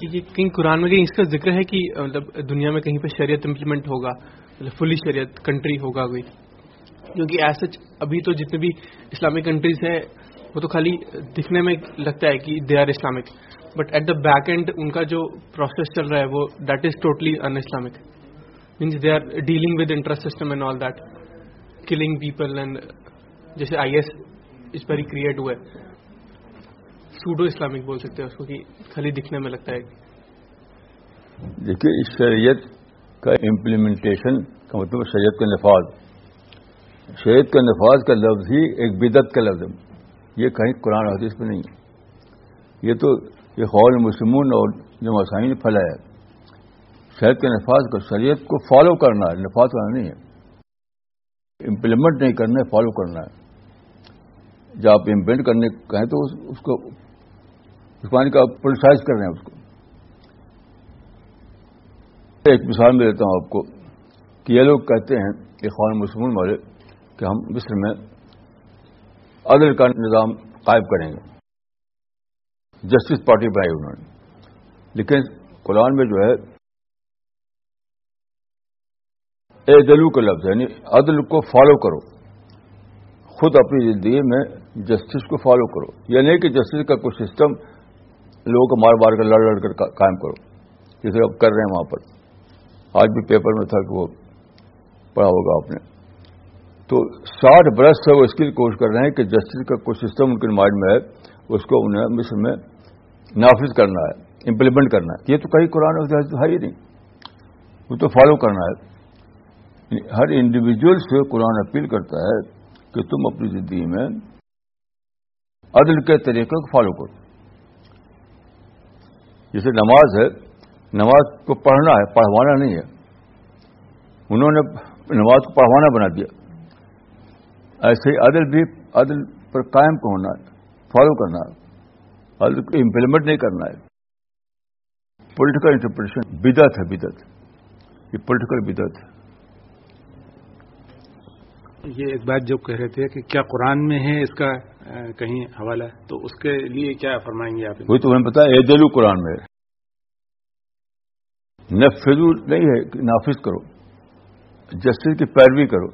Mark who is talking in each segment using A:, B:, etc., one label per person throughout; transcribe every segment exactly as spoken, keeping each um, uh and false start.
A: یہ کہیں قرآن میں کہیں اس کا ذکر ہے کہ مطلب دنیا میں کہیں پہ شریعت امپلیمنٹ ہوگا, مطلب فلی شریعت کنٹری ہوگا کوئی؟ کیونکہ ایسا ابھی تو جتنے بھی اسلامک کنٹریز ہیں وہ تو خالی دکھنے میں لگتا ہے کہ they are Islamic, but at the back end ان کا جو پروسیس چل رہا ہے وہ that is totally un-Islamic. Means they are dealing with interest system and all that, killing people, and جیسے I S us per he create ہوا ہے, سوڈو اسلامک بول سکتے ہیں اس کو کہ خالی دکھنے میں لگتا ہے.
B: دیکھیے اس شریعت کا امپلیمنٹیشن کا مطلب شریعت کا نفاذ, شریعت کا نفاذ کا لفظ ہی ایک بدعت کا لفظ ہے, یہ کہیں قرآن حدیث میں نہیں ہے. یہ تو یہ قول مسلمون اور جو مسائل نے پھیلایا ہے. شریعت کا نفاذ کا شریعت کو فالو کرنا ہے, نفاذ کرنا نہیں ہے, امپلیمنٹ نہیں کرنا ہے, فالو کرنا ہے. جب آپ امپلیمنٹ کرنے کہیں تو اس کو اس کا پولیٹائز کر رہے ہیں اس کو. ایک مثال میں دیتا ہوں آپ کو کہ یہ لوگ کہتے ہیں اخوان مسلمون والے کہ ہم مصر میں عدل کا نظام قائم کریں گے, جسٹس پارٹی بنائی انہوں نے, لیکن قرآن میں جو ہے اعدلو کا لفظ ہے, یعنی عدل کو فالو کرو, خود اپنی زندگی میں جسٹس کو فالو کرو. یہ نہیں کہ جسٹس کا کوئی سسٹم لوگوں کو مار مار کر لڑ لڑ کر قائم کرو جیسے اب کر رہے ہیں وہاں پر. آج بھی پیپر میں تھا کہ وہ پڑھا ہوگا آپ نے. تو ساٹھ برس سے وہ اس کی کوشش کر رہے ہیں کہ جسٹس کا کوئی سسٹم ان کے مائنڈ میں ہے, اس کو انہیں مصر میں نافذ کرنا ہے, امپلیمنٹ کرنا ہے. یہ تو کہیں قرآن ہے ہی نہیں, وہ تو فالو کرنا ہے. ہر انڈیویجول سے قرآن اپیل کرتا ہے کہ تم اپنی زندگی میں عدل کے طریقے کو فالو کرو. جیسے نماز ہے, نماز کو پڑھنا ہے, پڑھوانا نہیں ہے. انہوں نے نماز کو پڑھوانا بنا دیا. ایسے ہی عدل بھی عدل پر قائم ہونا ہے, فالو کرنا ہے, عدل کو امپلیمنٹ نہیں کرنا ہے. پولیٹیکل انٹرپریٹیشن بدعت ہے, بدعت یہ پولیٹیکل بدعت ہے.
C: یہ ایک بات جو کہہ رہے تھے کہ کیا قرآن میں ہے اس کا کہیں حوالہ, تو اس کے لیے کیا فرمائیں گے آپ؟
B: وہی تو ہمیں پتا ہے, اعدلو قرآن میں, نفذو نہیں ہے کہ نافذ کرو, جسٹس کی پیروی کرو.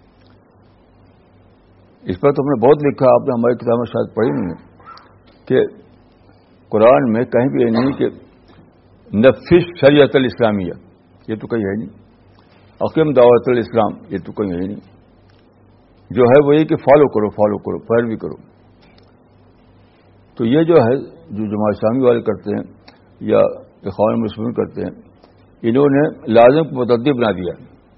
B: اس پر تو ہم نے بہت لکھا, آپ نے ہماری کتاب میں شاید پڑھی نہیں ہے کہ قرآن میں کہیں بھی یہ نہیں کہ نفذ شریعت الاسلامیہ, یہ تو کہیں ہے نہیں. اقیم دعوت الاسلام, یہ تو کہیں ہے نہیں. جو ہے وہ یہ کہ فالو کرو, فالو کرو, پیروی کرو. تو یہ جو ہے جو جماعت اسلامی والے کرتے ہیں یا اخوان مسلمین کرتے ہیں, انہوں نے لازم کو متعدی بنا دیا.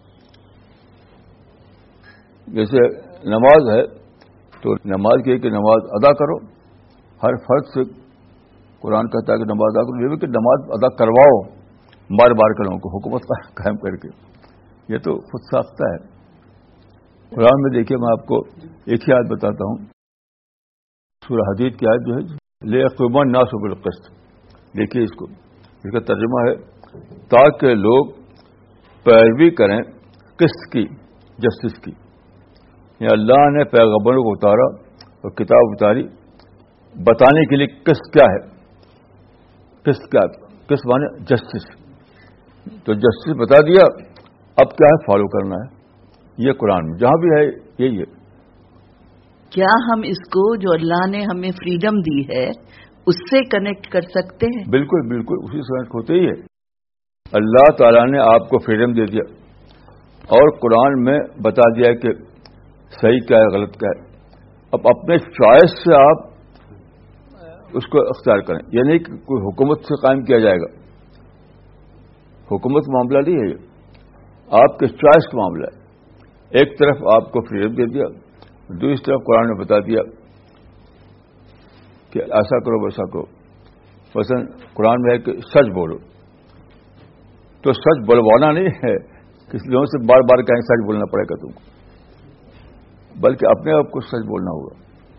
B: جیسے نماز ہے تو نماز کی کہ نماز ادا کرو, ہر فرد سے قرآن کہتا ہے کہ نماز ادا کرو. یہ بھی کہ نماز ادا کرواؤ بار بار کے لوگوں کو حکومت قائم کر کے, یہ تو خود ساختہ ہے. قرآن میں دیکھیے, میں آپ کو ایک ہی آیت بتاتا ہوں, سورہ حدید کی آیت جو ہے, لیقوم الناس بالقسط. دیکھیے اس کو, اس کا ترجمہ ہے تاکہ لوگ پیروی کریں قسط کی, جسٹس کی. یہ اللہ نے پیغمبروں کو اتارا اور کتاب اتاری بتانے کے لیے قسط کیا ہے. قسط کیا, قسط مانے جسٹس. تو جسٹس بتا دیا, اب کیا ہے, فالو کرنا ہے. یہ قرآن میں جہاں بھی ہے یہی ہے.
D: کیا ہم اس کو جو اللہ نے ہمیں فریڈم دی ہے اس سے کنیکٹ کر سکتے ہیں؟
B: بالکل بالکل, اسی سے کنیکٹ ہوتے ہی ہے. اللہ تعالیٰ نے آپ کو فریڈم دے دیا اور قرآن میں بتا دیا کہ صحیح کیا ہے, غلط کیا ہے. اب اپنے چوائس سے آپ اس کو اختیار کریں. یہ نہیں کہ کوئی حکومت سے قائم کیا جائے گا, حکومت کا معاملہ نہیں ہے, یہ آپ کے چوائس کا معاملہ ہے. ایک طرف آپ کو فریڈم دے دیا, دوسری طرف قرآن نے بتا دیا کہ ایسا کرو ویسا کرو. مثلا قرآن میں ہے کہ سچ بولو, تو سچ بلوانا نہیں ہے کسی لوگوں سے بار بار کہیں سچ بولنا پڑے گا تم کو, بلکہ اپنے آپ کو سچ بولنا ہوگا.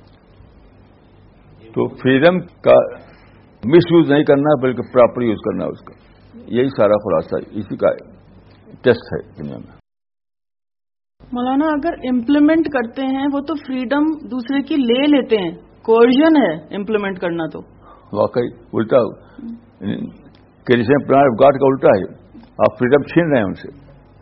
B: تو فریڈم کا مس یوز نہیں کرنا بلکہ پراپر یوز کرنا ہے اس کا. یہی سارا خلاصہ ہے, اسی کا ٹیسٹ ہے دنیا میں.
E: مولانا اگر امپلیمنٹ کرتے ہیں وہ تو فریڈم دوسرے کی لے لیتے ہیں, کوئرژن ہے امپلیمنٹ کرنا. تو
B: واقعی الٹا کنڈیشن پلان آف گاڈ کا الٹا ہے. آپ فریڈم چھین رہے ہیں ان سے.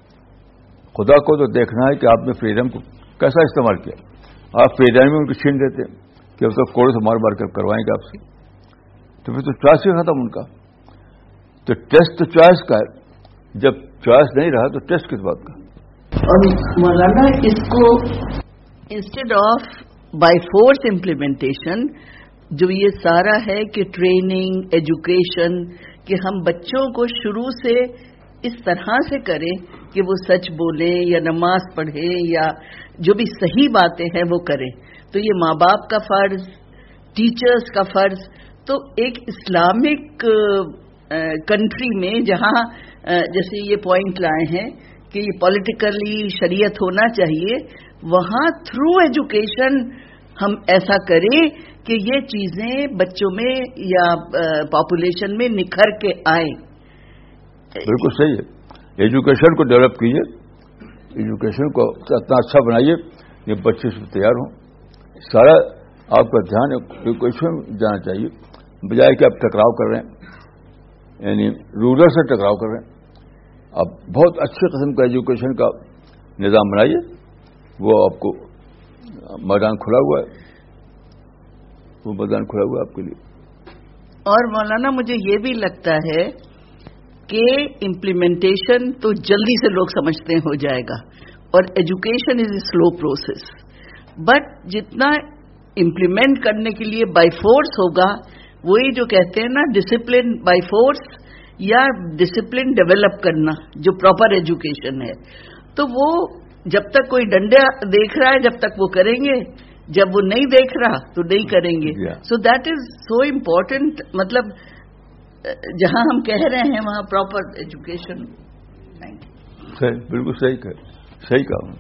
B: خدا کو تو دیکھنا ہے کہ آپ نے فریڈم کو کیسا استعمال کیا. آپ فریڈم میں ان کو چھین دیتے ہیں کہ اب تو کوڑے سے مار مار کر کروائیں گے آپ سے, تو پھر تو چوائس ہی ختم ان کا. تو ٹیسٹ تو چوائس کا ہے, جب چوائس نہیں رہا تو ٹیسٹ کس بات کا.
D: اور مولانا اس کو instead of by force implementation جو یہ سارا ہے کہ ٹریننگ ایجوکیشن, کہ ہم بچوں کو شروع سے اس طرح سے کریں کہ وہ سچ بولیں یا نماز پڑھیں یا جو بھی صحیح باتیں ہیں وہ کریں, تو یہ ماں باپ کا فرض, ٹیچرز کا فرض. تو ایک اسلامک کنٹری میں جہاں جیسے یہ پوائنٹ لائے ہیں کہ یہ پولیٹیکلی شریعت ہونا چاہیے, وہاں تھرو ایجوکیشن ہم ایسا کریں کہ یہ چیزیں بچوں میں یا پاپولیشن میں نکھر کے آئیں.
B: بالکل صحیح ہے. ایجوکیشن کو ڈیولپ کیجیے, ایجوکیشن کو اتنا اچھا بنائیے کہ بچے سے تیار ہوں. سارا آپ کا دھیان ایجوکیشن میں جانا چاہیے, بجائے کہ آپ ٹکراؤ کر رہے ہیں, یعنی رولر سے ٹکراؤ کر رہے ہیں. آپ بہت اچھے قسم کا ایجوکیشن کا نظام بنائیے, وہ آپ کو میدان کھلا ہوا ہے, وہ میدان کھلا ہوا ہے آپ کے لیے.
D: اور مولانا مجھے یہ بھی لگتا ہے کہ امپلیمنٹیشن تو جلدی سے لوگ سمجھتے ہیں ہو جائے گا, اور education is a slow process, but جتنا امپلیمنٹ کرنے کے لیے بائی فورس ہوگا, وہی جو کہتے ہیں نا ڈسپلن بائی فورس یا ڈسپلن ڈیولپ کرنا جو پراپر ایجوکیشن ہے, تو وہ جب تک کوئی ڈنڈا دیکھ رہا ہے جب تک وہ کریں گے, جب وہ نہیں دیکھ رہا تو نہیں کریں گے. So that is so important. مطلب جہاں ہم کہہ رہے ہیں وہاں پراپر ایجوکیشن.
B: بالکل صحیح کہا صحیح کہا.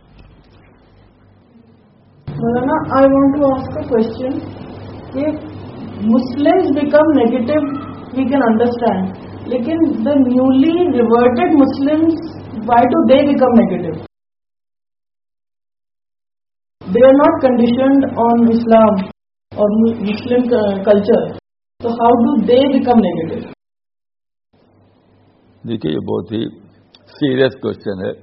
E: مولانا, I want to ask a question. If Muslims become negative, we can understand. Lekin the newly reverted Muslims, why do they become negative? They are not conditioned on Islam or Muslim culture. So how do they become negative?
B: دیکھیے یہ بہت ہی serious question ہے.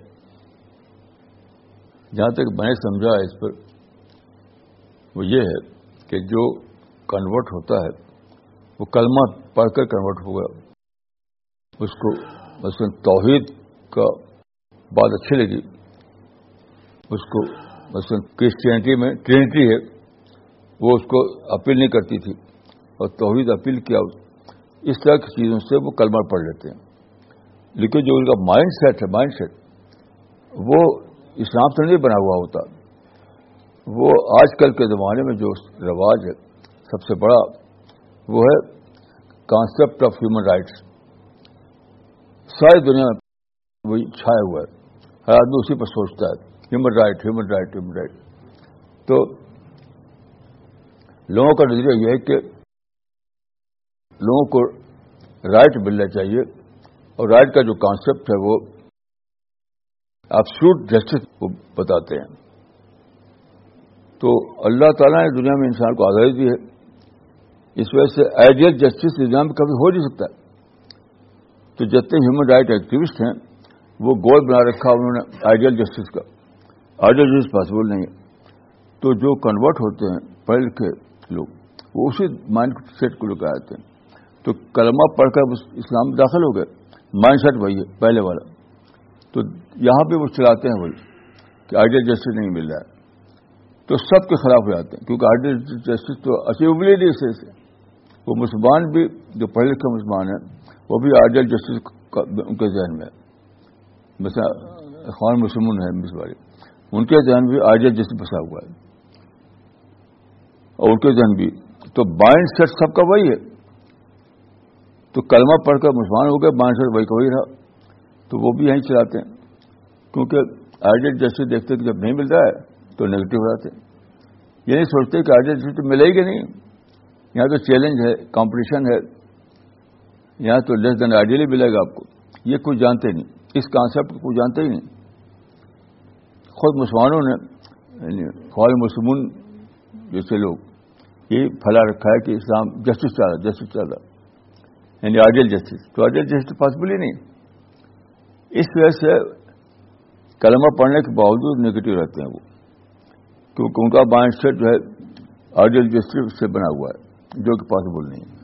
B: جہاں تک میں نے سمجھا ہے اس پر, وہ یہ ہے کہ جو کنورٹ ہوتا ہے وہ کلمہ پڑھ کر کنورٹ ہوگا. اس کو مثلاً توحید کا بات اچھی لگی, اس کو مثلاً کرسچینٹی میں ٹرینٹی ہے وہ اس کو اپیل نہیں کرتی تھی, اور توحید اپیل کیا. اس طرح کی چیزوں سے وہ کلمہ پڑھ لیتے ہیں. لیکن جو ان کا مائنڈ سیٹ ہے, مائنڈ سیٹ وہ اسلام سے نہیں بنا ہوا ہوتا. وہ آج کل کے زمانے میں جو رواج ہے سب سے بڑا, وہ ہے کانسیپٹ آف ہیومن رائٹس. ساری دنیا میں وہی چھایا ہوا ہے, ہر آدمی اسی پر سوچتا ہے human right human right human right. تو لوگوں کا نظریہ یہ ہے کہ لوگوں کو رائٹ ملنا چاہیے, اور رائٹ کا جو کانسیپٹ ہے وہ ایبسولوٹ جسٹس کو بتاتے ہیں. تو اللہ تعالیٰ نے دنیا میں انسان کو آزادی دی ہے, اس وجہ سے آئیڈیل جسٹس دنیا میں کبھی ہو نہیں سکتا. تو جتنے ہیومن رائٹ ایکٹیوسٹ ہیں وہ گول بنا رکھا انہوں نے آئیڈیل جسٹس کا. آئیڈیل جسٹس پاسبل نہیں ہے. تو جو کنورٹ ہوتے ہیں پڑھ لکھے لوگ, وہ اسی مائنڈ سیٹ کو لے کر آتے ہیں. تو کلمہ پڑھ کر اسلام میں داخل ہو گئے, مائنڈ سیٹ وہی ہے پہلے والا. تو یہاں پہ وہ چلاتے ہیں وہی کہ آئیڈیل جسٹس نہیں مل رہا ہے, تو سب کے خلاف ہو جاتے ہیں, کیونکہ آئیڈیل جسٹس تو اچیوبل ہی نہیں سے. وہ مسلمان بھی جو پڑھے لکھے مسلمان ہیں وہ بھی آئیڈیل جسٹس ان کے ذہن میں ہے. مثلا اخوان مسلمون ہیں مصر والے, ان کے ذہن بھی آئیڈیل جسٹس بسا ہوا ہے, اور ان کے ذہن بھی. تو مائنڈ سیٹ سب کا وہی ہے. تو کلمہ پڑھ کر مسلمان ہو گئے, مائنڈ سیٹ وہی کا وہی رہا. تو وہ بھی یہیں چلاتے ہیں, کیونکہ آئیڈیل جسٹس دیکھتے کہ جب نہیں مل رہا ہے تو نیگیٹو ہو جاتے ہیں. یہ نہیں سوچتے کہ آئیڈیل جسٹس ملے گی نہیں, یہاں تو چیلنج ہے, کمپٹیشن ہے, یہاں تو لیس دین آئیڈیل ہی ملے گا آپ کو. یہ کوئی جانتے نہیں, اس کانسیپٹ کو کوئی جانتے ہی نہیں. خود مسلمانوں نے یعنی خوال مسلمون جیسے لوگ یہ پھیلا رکھا ہے کہ اسلام جسٹس چاہتا جسٹس چاہتا یعنی آئیڈیل جسٹس. تو آئیڈیل جسٹس پاسبل ہی نہیں. اس وجہ سے کلمہ پڑھنے کے باوجود نگیٹو رہتے ہیں وہ, کیونکہ ان کا مائنڈ سیٹ جو ہے آئیڈیل جسٹس سے بنا ہوا ہے, جو کہ پاسبل نہیں ہے.